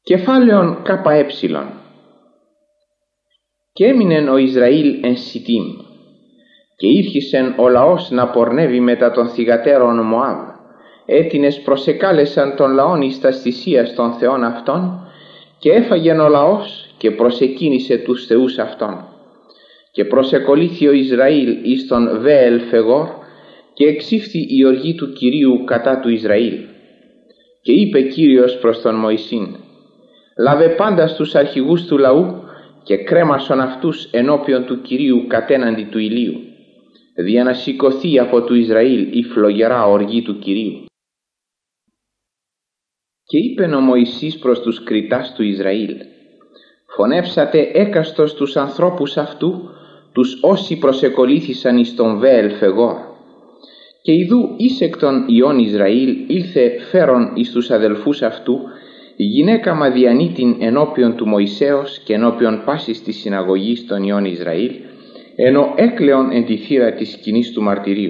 Κεφάλαιον ΚΕ. Και έμεινεν ο Ισραήλ εν Σιτίμ, και ήρχισεν ο λαός να πορνεύει μετά των θυγατέρων Μωάβ, έτινες προσεκάλεσαν τον λαόν εις τας θυσίας των θεών αυτών, και έφαγεν ο λαός και προσεκίνησε τους θεούς αυτών. Και προσεκολήθη ο Ισραήλ εις τον Βέελ Φεγόρ, και εξήφθη η οργή του Κυρίου κατά του Ισραήλ. Και είπε Κύριος προς τον Μωυσήν: λάβε πάντα τους αρχηγούς του λαού και κρέμασον αυτούς ενώπιον του Κυρίου κατέναντι του ηλίου, δια να σηκωθεί από του Ισραήλ η φλογερά οργή του Κυρίου. Και είπεν ο Μωυσής προς τους κριτάς του Ισραήλ: φωνεύσατε έκαστος τους ανθρώπους αυτού, τους όσοι προσεκολήθησαν εις τον Βέελ Φεγόρ. Και ιδού εις εκ των ιών Ισραήλ ήλθε φέρον εις τους αδελφούς αυτού γυναίκα Μαδιανίτην ενώπιον του Μωυσέως και ενώπιον πάσης της συναγωγής των ιών Ισραήλ, ενώ έκλεον εν τη θύρα της σκηνής του μαρτυρίου.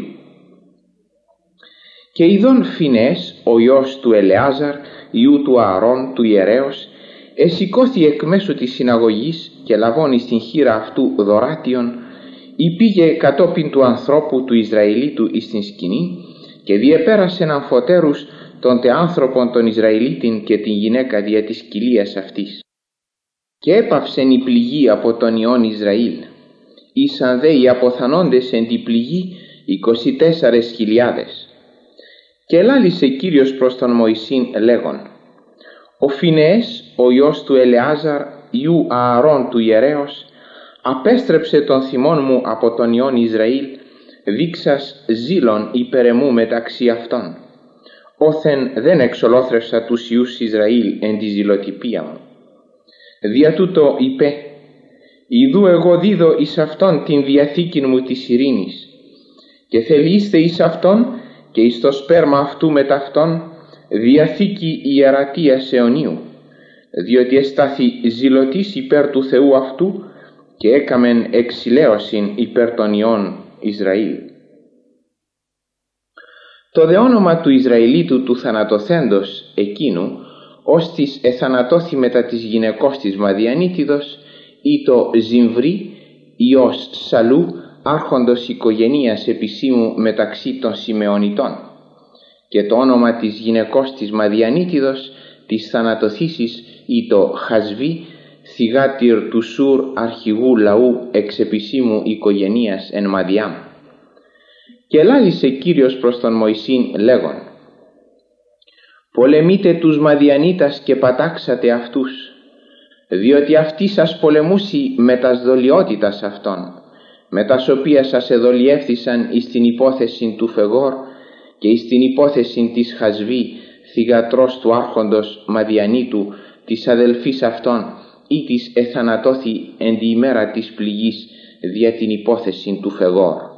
Και ειδών Φινεές, ο ιός του Ελεάζαρ, ιού του Ααρών του ιερέως, εσηκώθη εκ μέσου της συναγωγής και λαβώνει στην χείρα αυτού δωράτιον, υπήγε κατόπιν του ανθρώπου του Ισραηλίτου εις την σκηνή και διεπέρασεν αμφωτέρους των τε άνθρωπον των Ισραηλίτην και την γυναίκα δια της κοιλίας αυτής. Και έπαυσεν η πληγή από τον ιών Ισραήλ, ήσαν δε οι αποθανόντες εν τη πληγή 24.000. Και ελάλησε Κύριος προς τον Μωυσήν λέγον: ο Φινεές, ο ιός του Ελεάζαρ, ιού Ααρών του ιερέως, απέστρεψε τον θυμόν μου από τον ιών Ισραήλ, δείξας ζήλων υπέρ εμού μεταξύ αυτών, όθεν δεν εξολόθρευσα τους ιούς Ισραήλ εν τη ζηλοτυπία μου. Δια τούτο είπε: ιδού εγώ δίδω εις αυτόν την διαθήκην μου της ειρήνης, και θελείστε εις αυτόν και εις το σπέρμα αυτού μετ' αυτόν διαθήκη ιερατείας αιωνίου, διότι εστάθη ζηλωτής υπέρ του Θεού αυτού και έκαμεν εξηλαίωσιν υπέρ των ιών Ισραήλ. Το δε όνομα του Ισραηλίτου του θανατοθέντος εκείνου, ώστις εθανατώθη μετά της γυναικός της Μαδιανίτιδος, ή το Ζιμβρή, ιός Σαλού, άρχοντος οικογενείας επισήμου μεταξύ των Σιμεωνιτών, και το όνομα της γυναικός της Μαδιανίτιδος της θανατοθήσης ή το Χασβή, θυγάτηρ του Σουρ αρχηγού λαού εξ επισήμου οικογενείας εν Μαδιάμ. Και ελάλησε Κύριος προς τον Μωυσήν λέγον: πολεμείτε τους Μαδιανίτας και πατάξατε αυτούς, διότι αυτοί σας πολεμούσι με τας δολιότητας αυτών, με τας οποίας σας εδολιεύθησαν εις την υπόθεση του Φεγόρ και εις την υπόθεση της Χασβή, θυγατρός του άρχοντος Μαδιανίτου, της αδελφής αυτών, ή της εθανατώθη εν τη ημέρα της πληγής δια την υπόθεση του Φεγόρ.